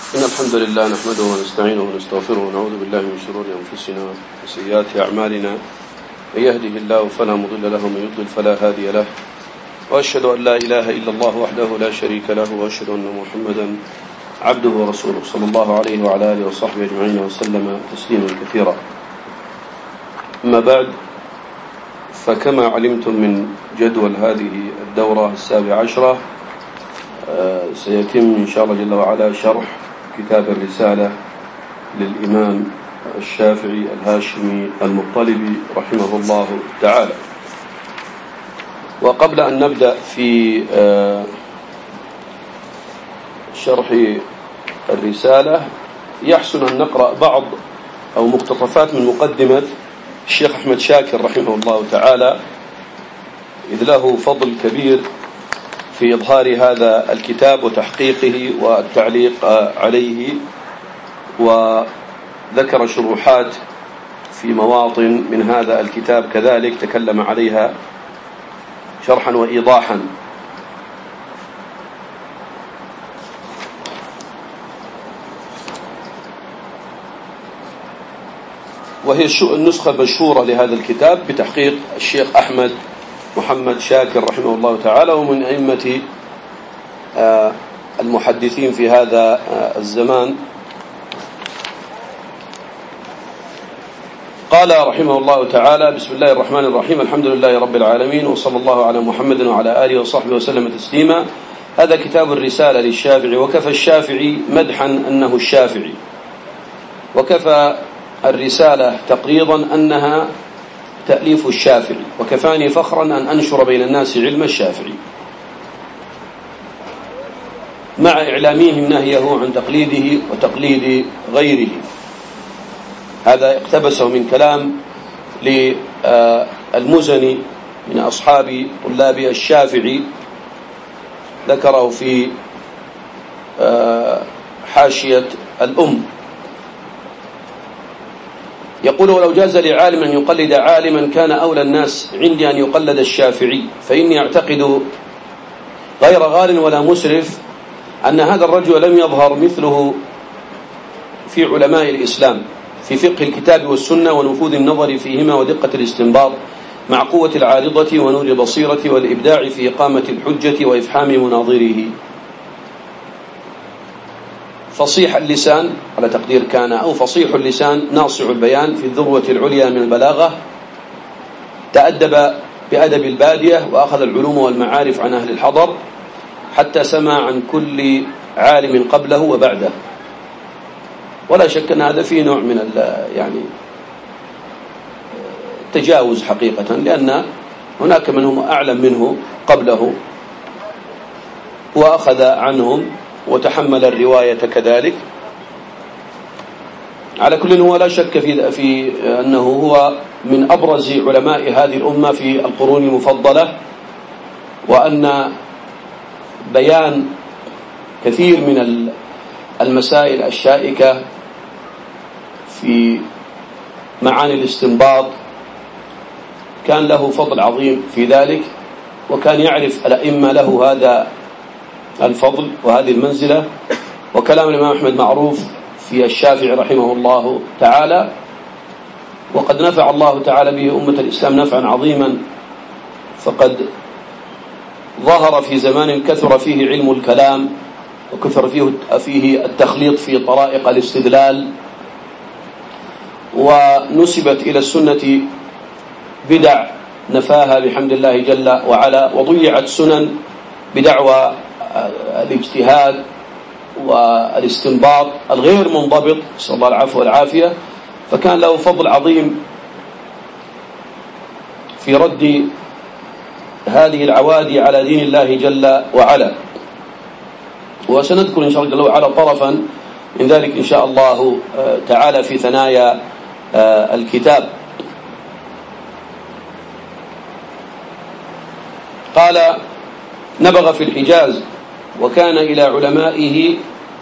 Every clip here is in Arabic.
إن الحمد لله نحمده ونستعينه ونستغفره ونعوذ بالله من شرور أنفسنا وسيئات أعمالنا. من يهده الله فلا مضل له ومن يضلل فلا هادي له، وأشهد أن لا إله إلا الله وحده لا شريك له، وأشهد أن محمدا عبده ورسوله صلى الله عليه وعلى آله وصحبه أجمعين وسلم تسليما كثيرا. أما بعد، فكما علمتم من جدول هذه الدورة 17 سيتم إن شاء الله جل وعلا شرح كتاب الرسالة للإمام الشافعي الهاشمي المطلبي رحمه الله تعالى. وقبل أن نبدأ في شرح الرسالة، يحسن أن نقرأ بعض أو مقتطفات من مقدمة الشيخ أحمد شاكر رحمه الله تعالى، إذ له فضل كبير في إظهار هذا الكتاب وتحقيقه والتعليق عليه، وذكر شروحات في مواطن من هذا الكتاب كذلك تكلم عليها شرحا وإيضاحا. وهي النسخة المشهورة لهذا الكتاب بتحقيق الشيخ أحمد محمد شاكر رحمه الله تعالى، ومن أئمة المحدثين في هذا الزمان. قال رحمه الله تعالى: بسم الله الرحمن الرحيم، الحمد لله رب العالمين، وصلى الله على محمد وعلى آله وصحبه وسلم تسليما. هذا كتاب الرسالة للشافعي، وكفى الشافعي مدحا أنه الشافعي، وكفى الرسالة تقريضا أنها تأليف الشافعي، وكفاني فخرا أن أنشر بين الناس علم الشافعي، مع إعلامهم نهيه عن تقليده وتقليد غيره. هذا اقتبسه من كلام للمزني من أصحاب طلاب الشافعي، ذكره في حاشية الأم. يقول: ولو جاز لعالم أن يقلد عالما كان أولى الناس عندي أن يقلد الشافعي، فإني أعتقد غير غال ولا مسرف أن هذا الرجل لم يظهر مثله في علماء الإسلام في فقه الكتاب والسنة ونفوذ النظر فيهما ودقة الاستنباط، مع قوة العارضة ونور البصيرة والإبداع في إقامة الحجة وإفحام مناظره. فصيح اللسان على تقدير كان، أو فصيح اللسان ناصع البيان في الذروة العليا من البلاغة، تأدب بأدب البادية وأخذ العلوم والمعارف عن أهل الحضر، حتى سمع عن كل عالم قبله وبعده. ولا شك أن هذا فيه نوع من التجاوز حقيقة، لأن هناك من هم أعلم منه قبله وأخذ عنهم وتحمل الرواية كذلك. على كل، هو لا شك في أنه هو من أبرز علماء هذه الأمة في القرون المفضلة، وأن بيان كثير من المسائل الشائكة في معاني الاستنباط كان له فضل عظيم في ذلك، وكان يعرف الأئمة له هذا الفضل وهذه المنزلة. وكلام الإمام أحمد معروف في الشافعي رحمه الله تعالى، وقد نفع الله تعالى به أمة الإسلام نفعا عظيما، فقد ظهر في زمان كثر فيه علم الكلام، وكثر فيه التخليط في طرائق الاستدلال، ونسبت إلى السنة بدع نفاها بحمد الله جل وعلا، وضيعت سنن بدعوى الاجتهاد والاستنباط الغير منضبط، صلى الله العفو والعافية. فكان له فضل عظيم في رد هذه العوادي على دين الله جل وعلا، وسنذكر إن شاء الله جل وعلا طرفا من ذلك إن شاء الله تعالى في ثنايا الكتاب. قال: نبغ في الحجاز، وكان إلى علمائه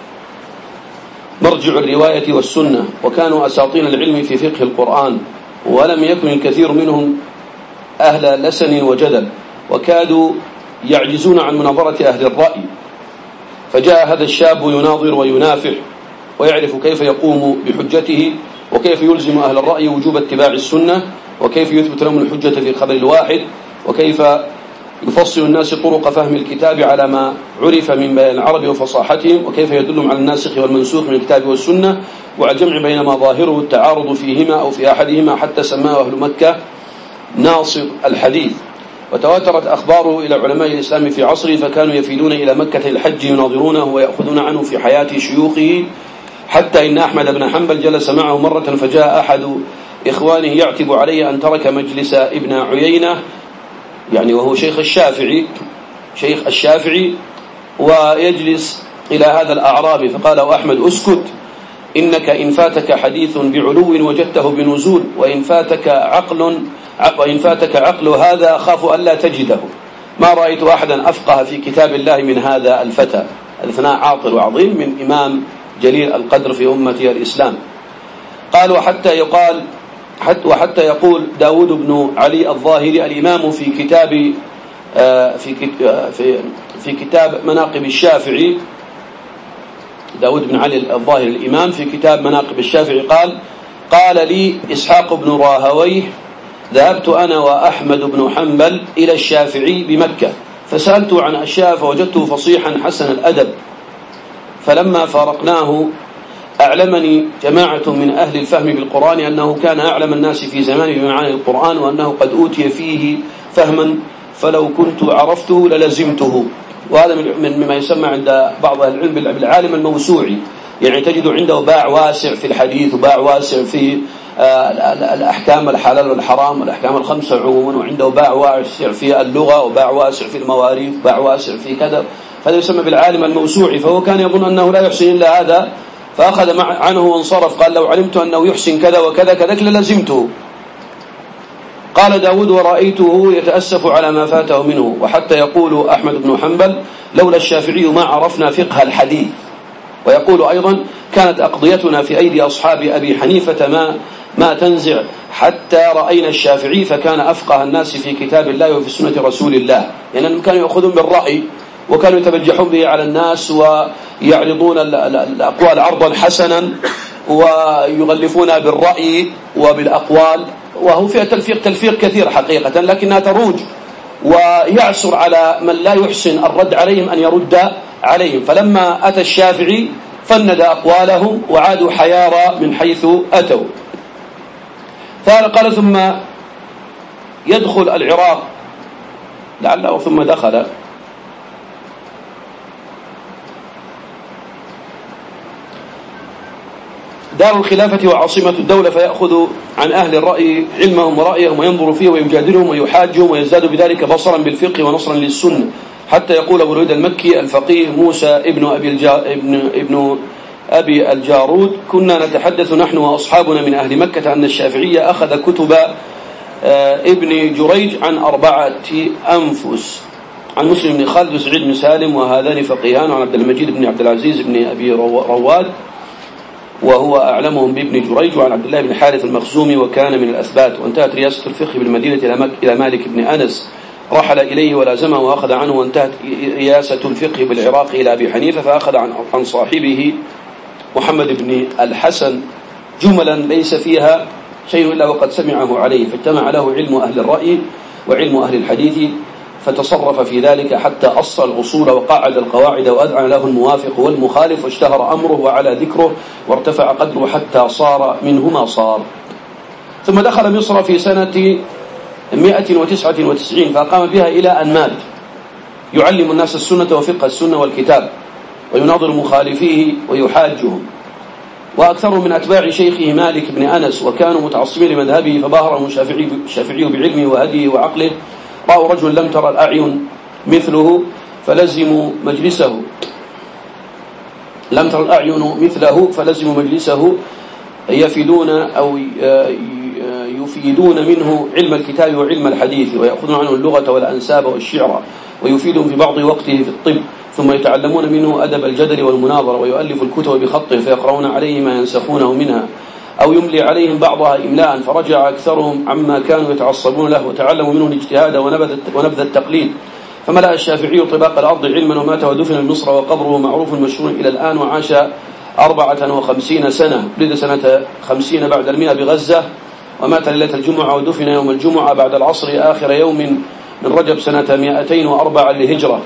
مرجع الرواية والسنة، وكانوا أساطين العلم في فقه القرآن، ولم يكن الكثير منهم أهل لسن وجدل، وكادوا يعجزون عن مناظرة أهل الرأي. فجاء هذا الشاب يناظر وينافح ويعرف كيف يقوم بحجته، وكيف يلزم أهل الرأي وجوب اتباع السنة، وكيف يثبت لهم الحجة في الخبر الواحد، وكيف يفصل الناس طرق فهم الكتاب على ما عرف من بيان العرب وفصاحتهم، وكيف يدلهم على الناسخ والمنسوخ من الكتاب والسنة، وعلى الجمع بين ما ظاهره التعارض فيهما أو في أحدهما، حتى سماه أهل مكة ناصر الحديث. وتواترت أخباره إلى علماء الإسلام في عصره، فكانوا يفيدون إلى مكة الحج يناظرونه ويأخذون عنه في حياة شيوخه، حتى إن أحمد بن حنبل جلس معه مرة، فجاء أحد إخوانه يعتب عليه أن ترك مجلس ابن عيينة، يعني وهو شيخ الشافعي ويجلس إلى هذا الأعرابي، فقال له أحمد: أسكت، إنك إن فاتك حديث بعلو وجدته بنزول، وإن فاتك عقل هذا أخاف ألا تجده. ما رأيت أحدا أفقه في كتاب الله من هذا الفتى. الثناء عاطل وعظيم من إمام جليل القدر في أمة الإسلام. قال: وحتى يقول داود بن علي الظاهري الإمام في كتاب مناقب الشافعي، داود بن علي الظاهري الإمام في كتاب مناقب الشافعي قال لي إسحاق بن راهويه: ذهبت أنا وأحمد بن حنبل إلى الشافعي بمكة، فسألته عن أشياء فوجدته فصيحا حسن الأدب، فلما فارقناه أعلمني جماعة من أهل الفهم بالقرآن أنه كان أعلم الناس في زمانه بمعاني القرآن، وأنه قد أوتي فيه فهما فلو كنت عرفته للزمته. وهذا مما يسمى عند بعض أهل العلم بالعالم الموسوعي، يعني تجد عنده باع واسع في الحديث، وباع واسع في الأحكام الحلال والحرام والأحكام الخمسة عموما، وعنده باع واسع في اللغة، وباع واسع في المواريث، باع واسع في كذا، هذا يسمى بالعالم الموسوعي. فهو كان يظن أنه لا يحسن إلا هذا، فأخذ عنه وانصرف، قال: لو علمت أنه يحسن كذا وكذا كذلك للزمته. قال داود: ورأيته يتأسف على ما فاته منه. وحتى يقول أحمد بن حنبل: لولا الشافعي ما عرفنا فقه الحديث. ويقول أيضا: كانت أقضيتنا في أيدي أصحاب أبي حنيفة ما تنزع، حتى رأينا الشافعي فكان أفقه الناس في كتاب الله وفي سنة رسول الله. يعني كانوا يأخذون بالرأي، وكانوا يتبجحون به على الناس، ويعرضون الأقوال عرضا حسنا، ويغلفونها بالرأي وبالأقوال، وهو فيها تلفيق كثير حقيقة، لكنها تروج ويعسر على من لا يحسن الرد عليهم أن يرد عليهم. فلما أتى الشافعي فند أقوالهم وعادوا حيارى من حيث أتوا. قال: ثم يدخل العراق لعله ثم دخل دار الخلافة وعاصمة الدولة، فيأخذ عن أهل الرأي علمهم ورأيهم، وينظر فيه ويجادلهم ويحاجهم، ويزداد بذلك بصرا بالفقه ونصرا للسنة، حتى يقول أبو الوليد المكي الفقيه موسى ابن أبي الجارود: كنا نتحدث نحن وأصحابنا من أهل مكة أن الشافعية أخذ كتب ابن جريج عن 4 أنفس، عن مسلم بن خالد وسعيد بن سالم، وهذان فقيهان، عن عبد المجيد بن عبد العزيز بن أبي رواد وهو أعلمهم بابن جريج، وعن عبد الله بن حارث المخزومي وكان من الأثبات. وانتهت رياسة الفقه بالمدينة إلى مالك بن أنس، رحل إليه ولازمه وأخذ عنه. وانتهت رياسة الفقه بالعراق إلى أبي حنيفة، فأخذ عن صاحبه محمد بن الحسن جملا ليس فيها شيء إلا وقد سمعه عليه، فاجتمع له علم أهل الرأي وعلم أهل الحديث، فتصرف في ذلك حتى أصل الأصول وقاعد القواعد، وأذعن له الموافق والمخالف، واشتهر أمره وعلى ذكره، وارتفع قدره حتى صار منه ما صار. ثم دخل مصر في سنة 199 فأقام بها إلى أن مات، يعلم الناس السنة وفقه السنة والكتاب، ويناظر مخالفيه ويحاجهم. وأكثر من أتباع شيخه مالك بن أنس، وكانوا متعصبين لمذهبه، فباهرهم الشافعي بعلمه وهديه وعقله. رأوا رجل لم ترى الأعين مثله فلزموا مجلسه، لم ترى الأعين مثله فلزموا مجلسه، يفيدون منه علم الكتاب وعلم الحديث، ويأخذون عنه اللغة والأنساب والشعر، ويفيدهم في بعض وقته في الطب. ثم يتعلمون منه أدب الجدل والمناظرة، ويؤلف الكتب بخطه، فيقرؤون عليه ما ينسخونه منها أو يملي عليهم بعضها إملاء. فرجع أكثرهم عما كانوا يتعصبون له، وتعلموا منه الاجتهاد ونبذ التقليد. فملأ الشافعي طباق الأرض علما، ومات ودفن بمصر، وقبره معروف مشهور إلى الآن، وعاش 54 سنة، ولد سنة 50 بعد 100 بغزة، ومات ليلة الجمعة ودفن يوم الجمعة بعد العصر آخر يوم من رجب سنة 204 للهجرة.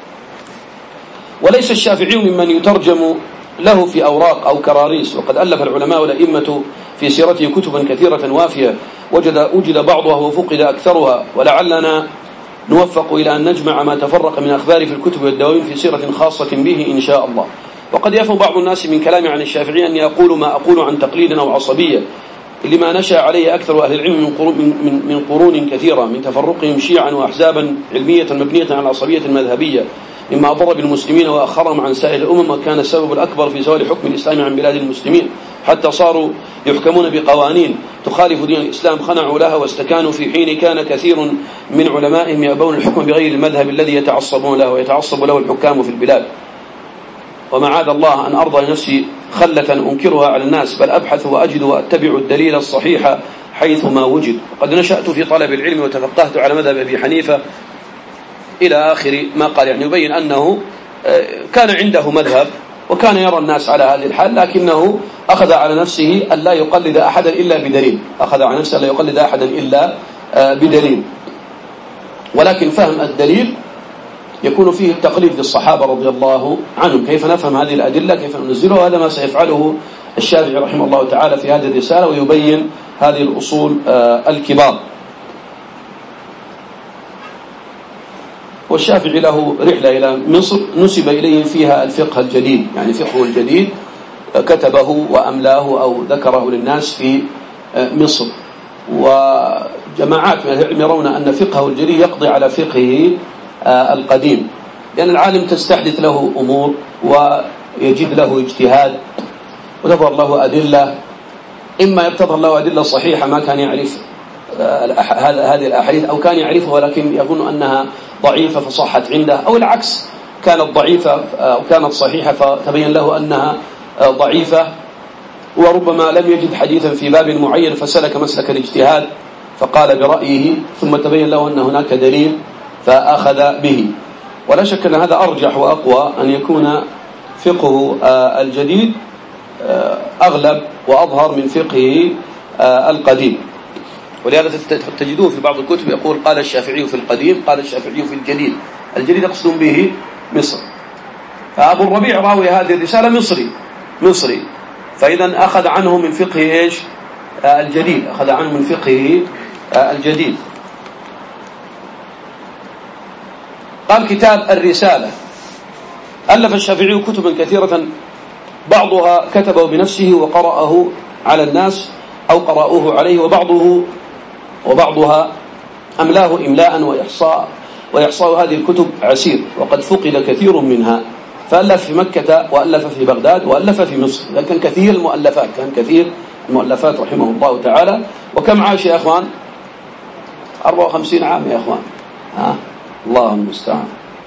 وليس الشافعي ممن يترجم له في أوراق أو كراريس، وقد ألف العلماء والأئمة في سيرته كتبا كثيرة وافية، وجد بعضها وفقد أكثرها، ولعلنا نوفق إلى أن نجمع ما تفرق من أخبار في الكتب والدواوين في سيرة خاصة به إن شاء الله. وقد يفهم بعض الناس من كلامي عن الشافعي أن يقول ما أقول عن تقليد أو عصبية لما نشأ عليه أكثر أهل العلم من قرون كثيرة، من تفرقهم شيعا وأحزابا علمية مبنية على العصبية المذهبية، مما أضر بالمسلمين وأخرهم عن سائر الأمم، وكان السبب الأكبر في زوال حكم الإسلام عن بلاد المسلمين، حتى صاروا يحكمون بقوانين تخالف دين الإسلام خنعوا لها واستكانوا، في حين كان كثير من علمائهم يأبون الحكم بغير المذهب الذي يتعصبون له ويتعصب له الحكام في البلاد. ومعاذ الله أن أرضى نفسي خلة أنكرها على الناس، بل أبحث وأجد وأتبع الدليل الصحيح حيثما وجد. وقد نشأت في طلب العلم وتفقهت على مذهب أبي حنيفة إلى آخر ما قال، يعني يبين أنه كان عنده مذهب وكان يرى الناس على هذه الحال، لكنه أخذ على نفسه أن لا يقلد أحدا إلا بدليل، أخذ على نفسه أن لا يقلد أحدا إلا بدليل. ولكن فهم الدليل يكون فيه التقليد للصحابة رضي الله عنهم. كيف نفهم هذه الأدلة، كيف ننزلها، هذا ما سيفعله الشافعي رحمه الله تعالى في هذه الرسالة، ويبين هذه الأصول الكبار. والشافعي له رحلة إلى مصر نسب إليه فيها الفقه الجديد، يعني فقه الجديد كتبه وأملاه أو ذكره للناس في مصر. وجماعات من العلم يرون أن فقهه الجديد يقضي على فقهه القديم، لأن العالم تستحدث له أمور ويجد له اجتهاد وتظهر له أدلة، إما يرتضى له أدلة صحيحة ما كان يعرف هذه الأحاديث، أو كان يعرفها ولكن يظن أنها ضعيفة فصحت عنده، أو العكس كانت ضعيفة أو كانت صحيحة فتبين له أنها ضعيفة، وربما لم يجد حديثا في باب معين فسلك مسلك الاجتهاد فقال برأيه، ثم تبين له أن هناك دليل فأخذ به. ولا شك أن هذا أرجح وأقوى، أن يكون فقه الجديد أغلب وأظهر من فقه القديم. ولهذا تجدوه في بعض الكتب يقول قال الشافعي في القديم، قال الشافعي في الجديد. الجديد يقصد به مصر، فأبو الربيع راوي هذه الرسالة مصري، فإذا أخذ عنه من فقه إيش؟ الجديد، أخذ عنه من فقه الجديد. قال كتاب الرسالة. ألف الشافعي كتبا كثيرة، بعضها كتبه بنفسه وقرأه على الناس أو قرأوه عليه، وبعضها أملاه إملاء وإحصاء هذه الكتب عسير، وقد فقد كثير منها، فألف في مكة وألف في بغداد وألف في مصر، لكن كثير المؤلفات رحمه الله تعالى. وكم عاش يا أخوان؟ 54 عام يا أخوان، الله المستعان.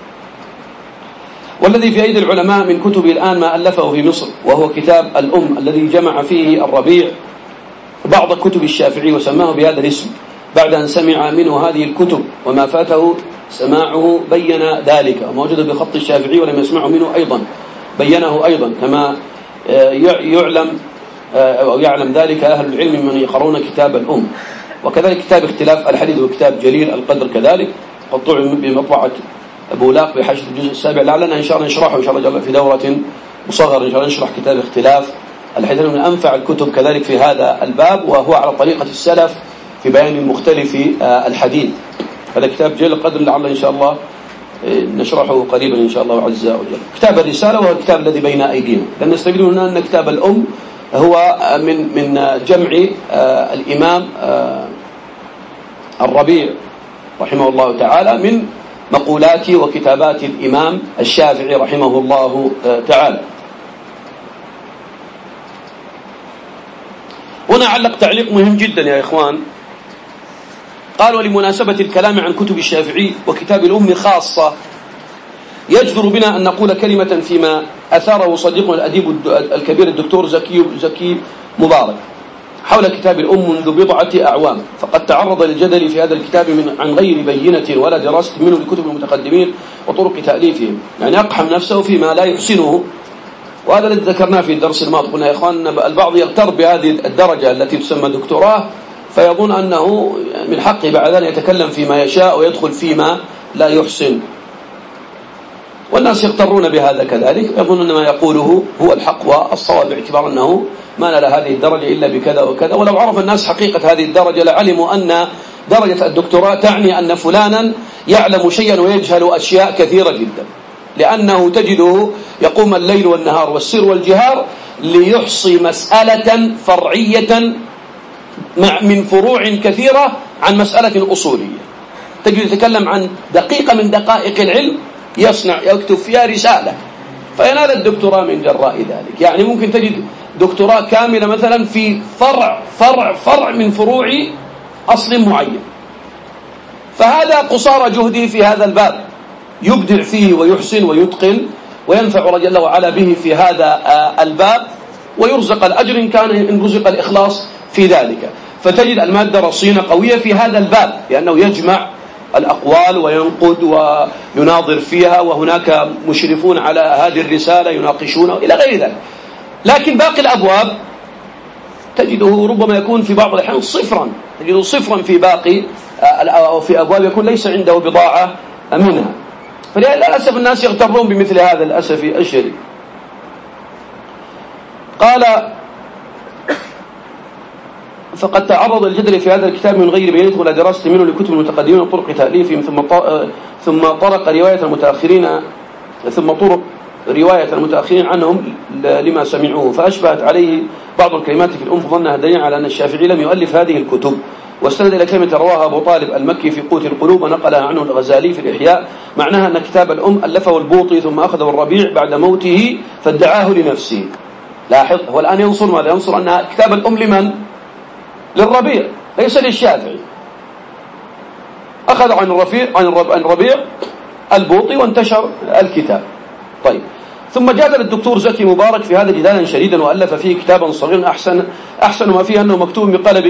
والذي في أيدي العلماء من كتب الآن ما ألفه في مصر، وهو كتاب الأم الذي جمع فيه الربيع بعض كتب الشافعي وسماه بهذا الاسم، بعد أن سمع منه هذه الكتب، وما فاته سماعه بين ذلك، وما وجد بخط الشافعي ولم يسمعه منه أيضا بينه أيضا، كما يعلم ذلك أهل العلم من يقرؤون كتاب الأم. وكذلك كتاب اختلاف الحديث وكتاب جليل القدر كذلك قد طعم بمطبعة بولاق بحشد الجزء السابع، لعلنا إن شاء الله نشرحه إن شاء الله في دورة مصغرة، إن شاء الله نشرح كتاب اختلاف الحديث من أنفع الكتب كذلك في هذا الباب، وهو على طريقة السلف في بيان مختلف الحديث. هذا كتاب جليل القدر لعل إن شاء الله نشرحه قريبا إن شاء الله عز وجل. كتاب الرسالة وهو الكتاب الذي بين أيدينا، لأن نستفيد هنا أن كتاب الأم هو من جمع الإمام الربيع رحمه الله تعالى من مقولات وكتابات الإمام الشافعي رحمه الله تعالى. هنا علق تعليق مهم جدا يا إخوان، قال: ولمناسبة الكلام عن كتب الشافعي وكتاب الأم خاصة، يجدر بنا أن نقول كلمة فيما أثاره صديقنا الأديب الكبير الدكتور زكي مبارك حول كتاب الأم منذ بضعة أعوام، فقد تعرض للجدل في هذا الكتاب عن غير بينة ولا دراسة منه لكتب المتقدمين وطرق تأليفهم، يعني أقحم نفسه فيما لا يحسنه وهذا الذي ذكرناه في الدرس الماضي. قلنا يا إخوان البعض يغتر بهذه الدرجة التي تسمى دكتوراه، فيظن أنه من حقه بعد ذلك يتكلم فيما يشاء ويدخل فيما لا يحسن، والناس يغترون بهذا كذلك، يظن أن ما يقوله هو الحق والصواب، باعتبار أنه ما نال هذه الدرجة إلا بكذا وكذا. ولو عرف الناس حقيقة هذه الدرجة لعلموا أن درجة الدكتوراه تعني أن فلانا يعلم شيئا ويجهل أشياء كثيرة جدا، لأنه تجده يقوم الليل والنهار والسر والجهار ليحصي مسألة فرعية من فروع كثيرة عن مسألة أصولية. تجد يتكلم عن دقيقة من دقائق العلم يكتب فيها رسالة فينال الدكتوراه من جراء ذلك. يعني ممكن تجد دكتوراه كاملة مثلا في فرع من فروع أصل معين، فهذا قصارى جهده في هذا الباب، يبدع فيه ويحسن ويتقن وينفع رضي الله وعلا به في هذا الباب، ويرزق الأجر إن رزق الإخلاص في ذلك. فتجد المادة رصينة قوية في هذا الباب، لأنه يجمع الأقوال وينقد ويناظر فيها، وهناك مشرفون على هذه الرسالة يناقشونه إلى غير ذلك. لكن باقي الأبواب تجده ربما يكون في بعض الأحيان صفرا، تجده صفرا في باقي أو في أبواب يكون ليس عنده بضاعة منها. فللأسف الناس يغترون بمثل هذا الأسف الشديد. قال: فقد تعرض الجدل في هذا الكتاب من غير بينته ولا دراسة منه لكتب المتقدمين وطرق تأليفهم، ثم طرق رواية المتأخرين عنهم لما سمعوه، فأشبهت عليه بعض الكلمات في الأم، فظنها دليل على أن الشافعي لم يؤلف هذه الكتب، واستند إلى كلمة رواها أبو طالب المكي في قوت القلوب ونقلها عنه الغزالي في الإحياء، معناها أن كتاب الأم ألفه البوطي ثم أخذه الربيع بعد موته فادعاه لنفسه. لاحظ، هو الآن ينصر ماذا؟ ينصر أن كتاب الأم لمن؟ للربيع، ليس للشافعي. أخذ عن الربيع البوطي وانتشر الكتاب. طيب، ثم جادل الدكتور زكي مبارك في هذا جدالا شديدا، وألف فيه كتابا صغيرا أحسن ما فيه أنه مكتوب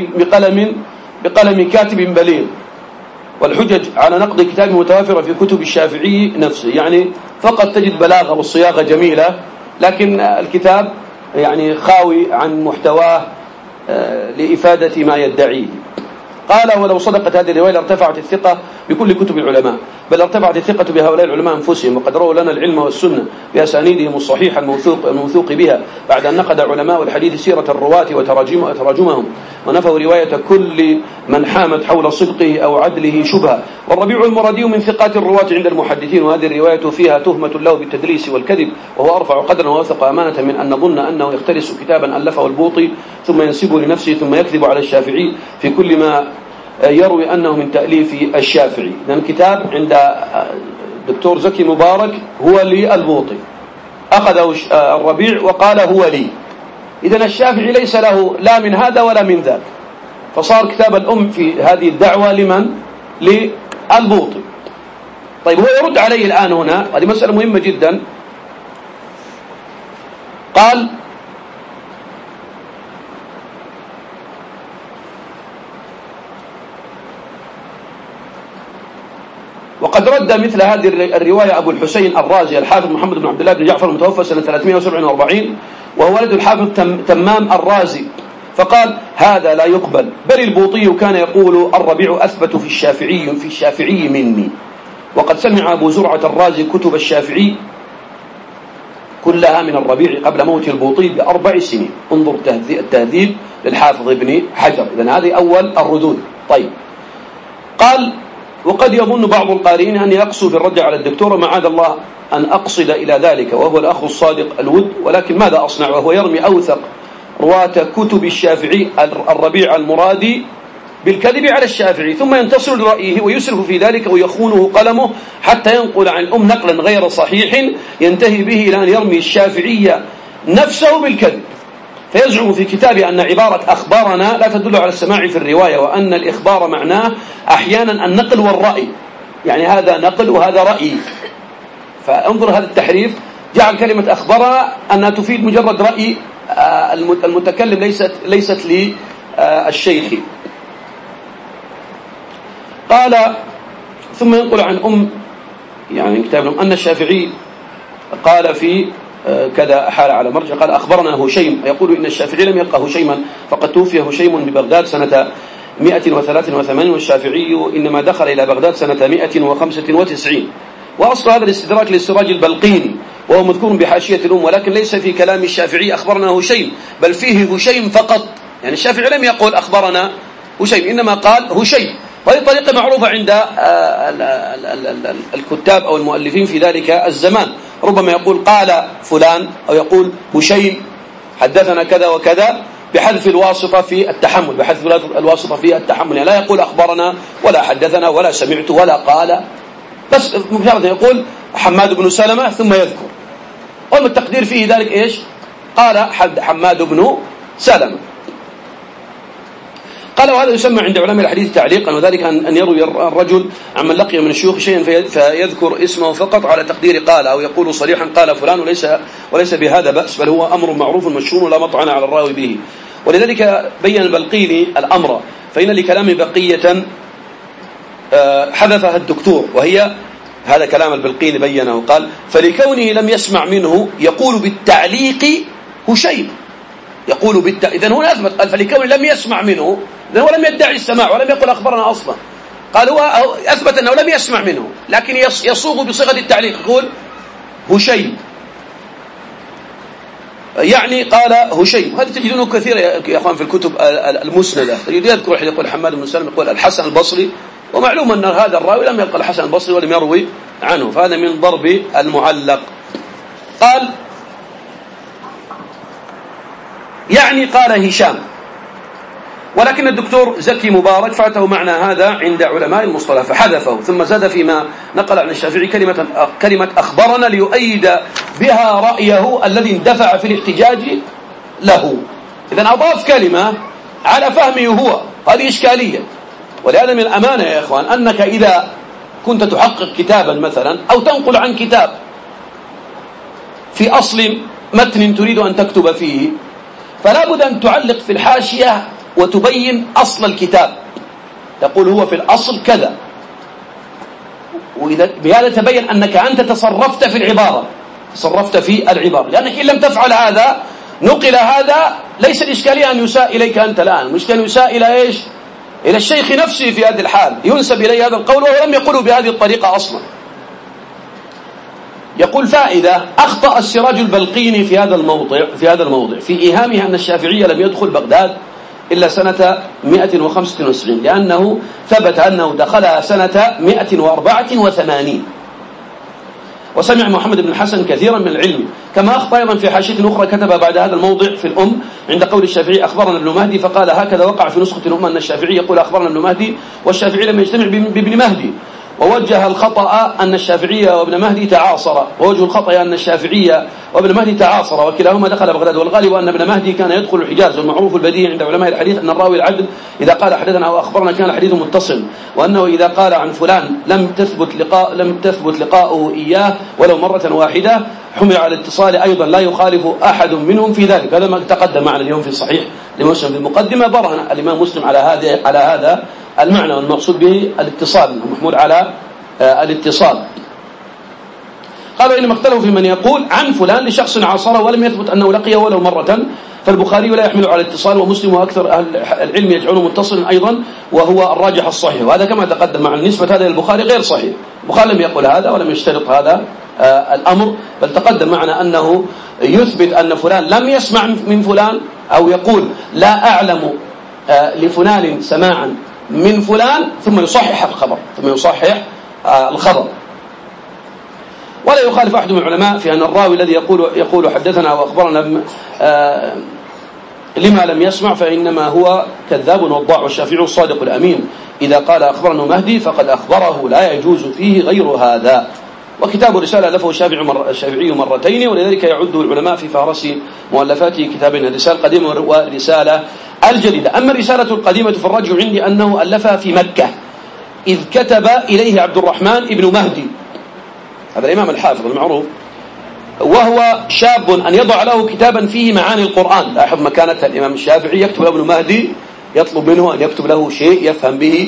بقلم كاتب بليغ، والحجج على نقد كتاب متوافرة في كتب الشافعي نفسه. يعني فقط تجد بلاغة والصياغة جميلة، لكن الكتاب يعني خاوي عن محتواه لإفادة ما يدعيه. قال: ولو صدقت هذه الرواية لارتفعت الثقة بكل كتب العلماء، بل ارتفعت الثقة بهؤلاء العلماء أنفسهم، وقد رووا لنا العلم والسنة بأسانيدهم الصحيحة الموثوق بها، بعد أن نقد علماء الحديث سيرة الرواة وتراجمهم، ونفوا رواية كل من حامت حول صدقه أو عدله شبهة. والربيع المرادي من ثقات الرواة عند المحدثين، وهذه الرواية فيها تهمة له بالتدليس والكذب، وهو أرفع قدرا وأوثق أمانة من أن نظن أنه يختلس كتابا ألفه البوطي ثم ينسبه لنفسه ثم يكذب على الشافعي في كل ما يروي أنه من تأليف الشافعي. لأن الكتاب عند الدكتور زكي مبارك هو لي البوطي، أخذه الربيع وقال هو لي، إذن الشافعي ليس له لا من هذا ولا من ذاك، فصار كتاب الأم في هذه الدعوة لمن؟ للبوطي. طيب، هو يرد عليه الآن هنا، هذه مسألة مهمة جدا. قال: وقد رد مثل هذه الرواية أبو الحسين الرازي الحافظ محمد بن عبد الله بن جعفر المتوفى سنة 347، وهو ولد الحافظ تمام الرازي، فقال: هذا لا يقبل، بل البوطي كان يقول الربيع أثبت في الشافعي مني. وقد سمع أبو زرعة الرازي كتب الشافعي كلها من الربيع قبل موت البوطي ب4 سنين. انظر التهذيب للحافظ ابن حجر. إذن هذه أول الردود. طيب، قال: وقد يظن بعض القارئين أن يقصد بالرد على الدكتور، ومعاذ الله أن أقصد إلى ذلك، وهو الأخ الصادق الود، ولكن ماذا أصنع وهو يرمي أوثق رواة كتب الشافعي الربيع المرادي بالكذب على الشافعي، ثم ينتصر لرأيه ويسرف في ذلك ويخونه قلمه حتى ينقل عن الأم نقلا غير صحيح ينتهي به إلى أن يرمي الشافعي نفسه بالكذب، فيزعم في كتابه أن عبارة أخبارنا لا تدل على السماع في الرواية، وأن الإخبار معناه أحيانا النقل والرأي، يعني هذا نقل وهذا رأي. فانظر هذا التحريف، جعل كلمة أخبرنا أنها تفيد مجرد رأي المتكلم، ليست للشيخ. قال: ثم ينقل عن يعني كتاب أن الشافعي قال في كذا أحال على مرجع. قال أخبرنا هشيم يقول إن الشافعي لم يلقى هشيما فقد توفي هشيم ببغداد سنة 183 والشافعي إنما دخل إلى بغداد سنة 195. وأصل هذا الاستدراك للسراج البلقيني وهو مذكور بحاشية الأم، ولكن ليس في كلام الشافعي أخبرنا هشيم، بل فيه هشيم فقط. يعني الشافعي لم يقول أخبرنا هشيم، إنما قال هشيم. وهذه طريقة معروفة عند الكتاب أو المؤلفين في ذلك الزمان، ربما يقول قال فلان أو يقول هشيم حدثنا كذا وكذا بحذف الواسطة في التحمل، بحذف الواسطة في التحمل، يعني لا يقول أخبرنا ولا حدثنا ولا سمعت ولا قال، بس مجرد يقول حماد بن سلمة ثم يذكر، والتقدير فيه ذلك إيش؟ قال حماد بن سلمة. قال وهذا يسمى عند علماء الحديث تعليقا، وذلك أن يروي الرجل عمن لقي من الشيوخ شيئا فيذكر اسمه فقط على تقدير قال، أو يقول صريحا قال فلان، وليس بهذا بأس، بل هو أمر معروف مشهور ولا مطعن على الراوي به. ولذلك بين البلقيني الأمر، فإن لكلام بقية حذفها الدكتور، وهي هذا كلام البلقيني بينه، قال فلكونه لم يسمع منه يقول بالتعليق هشيم، يقول إذن هنا أثبت، قال فلكونه لم يسمع منه، إذن هو لم يدعي السماع ولم يقل أخبرنا أصلا، قال هو أثبت أنه لم يسمع منه، لكن يصوغ بصيغة التعليق يقول هشيم، يعني قال هشيم. هذا تجدونه كثيرا يا أخوان في الكتب المسندة، يذكر أحد يقول حماد بن سلمة، يقول الحسن البصري، ومعلوم أن هذا الراوي لم يقل الحسن البصري ولم يروي عنه، فهذا من ضرب المعلق. قال يعني قال هشام، ولكن الدكتور زكي مبارك فاته معنى هذا عند علماء المصطلح فحذفه، ثم زاد فيما نقل عن الشافعي كلمة أخبرنا ليؤيد بها رأيه الذي اندفع في الاحتجاج له. إذن أضاف كلمة على فهمه هو، هذه إشكالية. ولهذا من الأمانة يا إخوان أنك إذا كنت تحقق كتابا مثلا أو تنقل عن كتاب في أصل متن تريد أن تكتب فيه، فلا بد أن تعلق في الحاشية وتبين أصل الكتاب، تقول هو في الأصل كذا، وإذا بهذا تبين أنك أنت تصرفت في العبارة، لأنك إن لم تفعل هذا نقل هذا، ليس الإشكالية أن يساء إليك أنت الآن، المشكلة أن يساء إلى إيش؟ إلى الشيخ نفسه في هذه الحال، ينسب إليه هذا القول وهو لم يقوله بهذه الطريقة أصلا. يقول فائدة: أخطأ السراج البلقيني في هذا الموضع في إيهامه أن الشافعي لم يدخل بغداد إلا سنة 195، لأنه ثبت أنه دخلها سنة 184، وسمع محمد بن الحسن كثيرا من العلم. كما أخطأ أيضا في حاشية أخرى كتب بعد هذا الموضع في الأم عند قول الشافعي أخبرنا ابن مهدي، فقال هكذا وقع في نسخة الأم أن الشافعي يقول أخبرنا ابن مهدي، والشافعي لم يجتمع بابن مهدي، ووجه الخطأ أن الشافعي وابن مهدي تعاصر، ووجه الخطأ أن الشافعي وابن مهدي تعاصر وكلاهما دخل بغداد، والغالب أن ابن مهدي كان يدخل الحجاز، والمعروف البديهي عند علماء الحديث أن الراوي العدل إذا قال حدثنا أو أخبرنا كان الحديث متصل، وأنه إذا قال عن فلان لم تثبت لقاؤه إياه ولو مرة واحدة حمل على الاتصال أيضا، لا يخالف أحد منهم في ذلك. هذا ما تقدم معنا اليوم في الصحيح لمسلم في المقدمة، برهن الإمام مسلم على هذا المعنى، والمقصود به الاتصال، محمول على الاتصال. قالوا إنما اختلفوا في من يقول عن فلان لشخص عاصره ولم يثبت أنه لقيه ولو مرة، فالبخاري لا يحمل على الاتصال، ومسلم وأكثر أهل العلم يجعله متصلا أيضا، وهو الراجح الصحيح، وهذا كما تقدم مع نسبة هذا للبخاري غير صحيح. البخاري لم يقل هذا ولم يشترط هذا الأمر، بل تقدم معنا أنه يثبت أن فلان لم يسمع من فلان، أو يقول لا أعلم لفلان سماعا من فلان، ثم يصحح الخبر. ولا يخالف أحد من العلماء في أن الراوي الذي يقول حدثنا وأخبرنا لما لم يسمع فإنما هو كذاب وضاع، والشافعي الصادق الأمين إذا قال أخبرنا مهدي فقد أخبره، لا يجوز فيه غير هذا. وكتاب الرسالة ألفه الشافعي مرتين، ولذلك يعد العلماء في فهرس مؤلفاته كتابين: الرسالة القديمة والرسالة الجديدة. أما الرسالة القديمة فالرجل عندي أنه ألفها في مكة، إذ كتب إليه عبد الرحمن ابن مهدي، هذا الإمام الحافظ المعروف، وهو شاب أن يضع له كتابا فيه معاني القرآن. لاحظ مكانة الإمام الشافعي، يكتب له ابن مهدي، يطلب منه أن يكتب له شيء يفهم به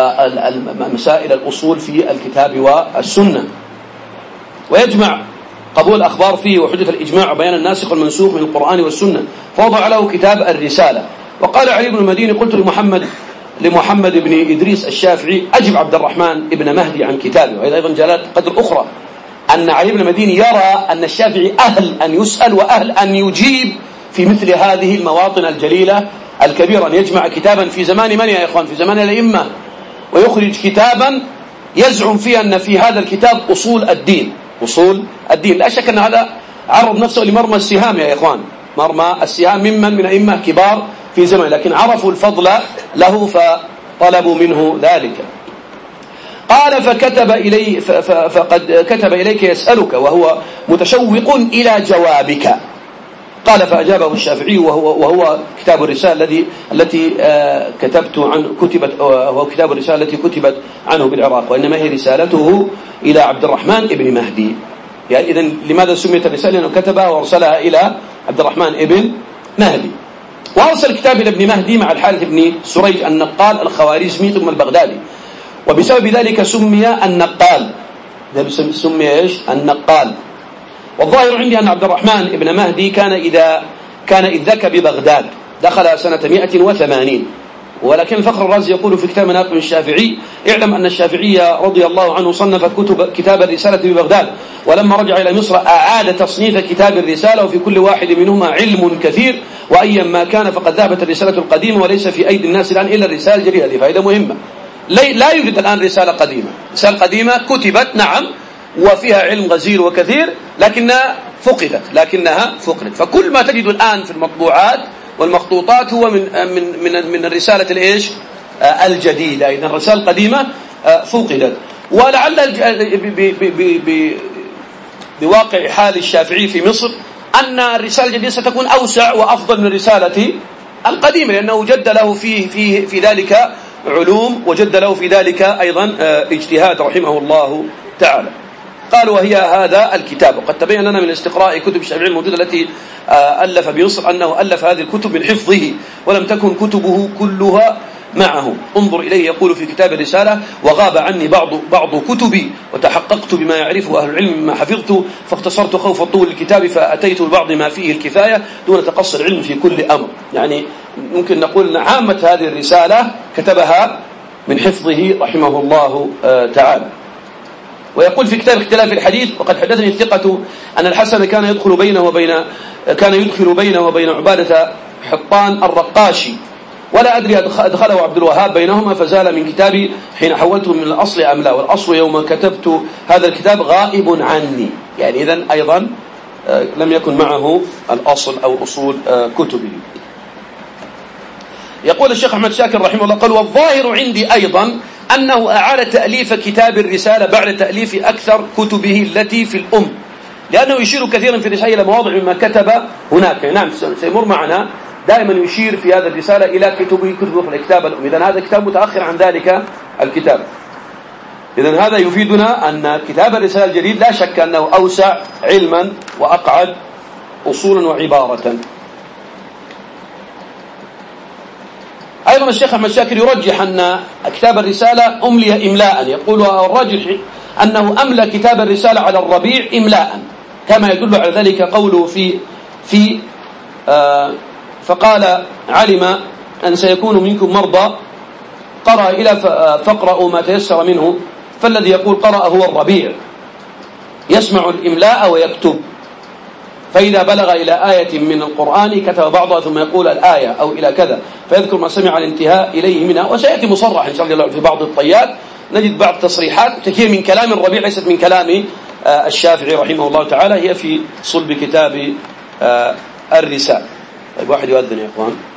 مسائل الأصول في الكتاب والسنة، ويجمع قبول الأخبار فيه وحجة الإجماع وبيان الناسخ والمنسوخ من القرآن والسنة، فوضع له كتاب الرسالة. وقال علي بن المديني: قلت لمحمد بن إدريس الشافعي: أجب عبد الرحمن ابن مهدي عن كتابه. وهذا أيضا جلالة قدر أخرى، أن علي بن المديني يرى أن الشافعي أهل أن يسأل وأهل أن يجيب في مثل هذه المواطن الجليلة الكبيرة، أن يجمع كتابا في زمان من يا إخوان؟ في زمان الأئمة، ويخرج كتابا يزعم فيه أن في هذا الكتاب أصول الدين. لا شك أن هذا عرض نفسه لمرمى السهام يا إخوان، مرمى السهام من أئمة كبار في زمن، لكن عرفوا الفضل له فطلبوا منه ذلك. قال: فقد كتب إليك يسألك وهو متشوق إلى جوابك. قال: فأجابه الشافعي وهو كتاب الرسالة التي هو كتاب الرسالة التي كتبت عنه بالعراق، وإنما هي رسالته إلى عبد الرحمن ابن مهدي. يعني إذن لماذا سميت الرسالة؟ لأنه كتبها وارسلها إلى عبد الرحمن ابن مهدي. وأرسل الكتاب إلى ابن مهدي مع الحارث بن سريج النقال الخوارزمي ثم البغدادي، وبسبب ذلك سمي النقال. سمي إيش؟ النقال. والظاهر عندي أن عبد الرحمن ابن مهدي كان إذ ذاك ببغداد، دخل سنة 180. ولكن الفخر الرازي يقول في كتاب مناقب الشافعي: اعلم أن الشافعي رضي الله عنه صنف كتاب الرسالة ببغداد، ولما رجع إلى مصر أعاد تصنيف كتاب الرسالة، وفي كل واحد منهما علم كثير، وأيا ما كان فقد ذهبت الرسالة القديمة وليس في أيدي الناس الآن إلا الرسالة الجديدة. هذه فائدة مهمة. لا يوجد الآن رسالة قديمة. رسالة قديمة كتبت نعم وفيها علم غزير وكثير، لكنها فقدت. فكل ما تجد الآن في المطبوعات والمخطوطات هو من الرسالة الإيش؟ الجديدة. إذن الرسالة القديمة فقدت. ولعل بواقع حال الشافعي في مصر أن الرسالة الجديدة ستكون أوسع وأفضل من الرسالة القديمة، لأنه وجد له في ذلك علوم، وجد له في ذلك أيضا اجتهاد رحمه الله تعالى. قال: وهي هذا الكتاب. وقد تبين لنا من استقراء كتب الشافعي الموجودة التي ألف بمصر أنه ألف هذه الكتب من حفظه، ولم تكن كتبه كلها معه. انظر إليه يقول في كتاب الرسالة: وغاب عني بعض كتبي، وتحققت بما يعرفه أهل العلم مما حفظت، فاختصرت خوف طول الكتاب، فأتيت ببعض ما فيه الكفاية دون تقصي العلم في كل أمر. يعني ممكن نقول أن عامة هذه الرسالة كتبها من حفظه رحمه الله تعالى. ويقول في كتاب اختلاف الحديث: وقد حدثني الثقة أن الحسن كان يدخل بينه وبين عبادة حطان الرقاشي، ولا أدري أدخله عبد الوهاب بينهما فزال من كتابي حين حولته من الأصل أم لا، والأصل يوم كتبت هذا الكتاب غائب عني. يعني إذن أيضا لم يكن معه الأصل أو أصول كتبه. يقول الشيخ أحمد شاكر رحمه الله: قال: والظاهر عندي أيضا أنه أعاد تأليف كتاب الرسالة بعد تأليف أكثر كتبه التي في الأم، لأنه يشير كثيرا في الرسالة إلى مواضع مما كتب هناك. نعم سيمر معنا دائما يشير في هذا الرسالة إلى كتب أخرى، كتاب الأم. إذن هذا كتاب متأخر عن ذلك الكتاب. إذن هذا يفيدنا أن كتاب الرسالة الجديد لا شك أنه أوسع علما وأقعد أصولا وعبارة. أيضا الشيخ أحمد شاكر يرجح أن كتاب الرسالة أملي إملاء. يقول: الراجح أنه أملى كتاب الرسالة على الربيع إملاء، كما يدل على ذلك قوله في فقال: علم أن سيكون منكم مرضى، قرأ إلى فاقرأوا ما تيسر منه، فالذي يقول قرأ هو الربيع، يسمع الإملاء ويكتب، فإذا بلغ إلى آية من القرآن كتب بعضها ثم يقول الآية أو إلى كذا، فيذكر ما سمع الانتهاء إليه منها. وسيأتي مصرح إن شاء الله في بعض الطيات نجد بعض تصريحات هي من كلام الربيع ليست من كلام الشافعي رحمه الله تعالى، هي في صلب كتاب الرسالة. طيب واحد يؤذن يا أخوان.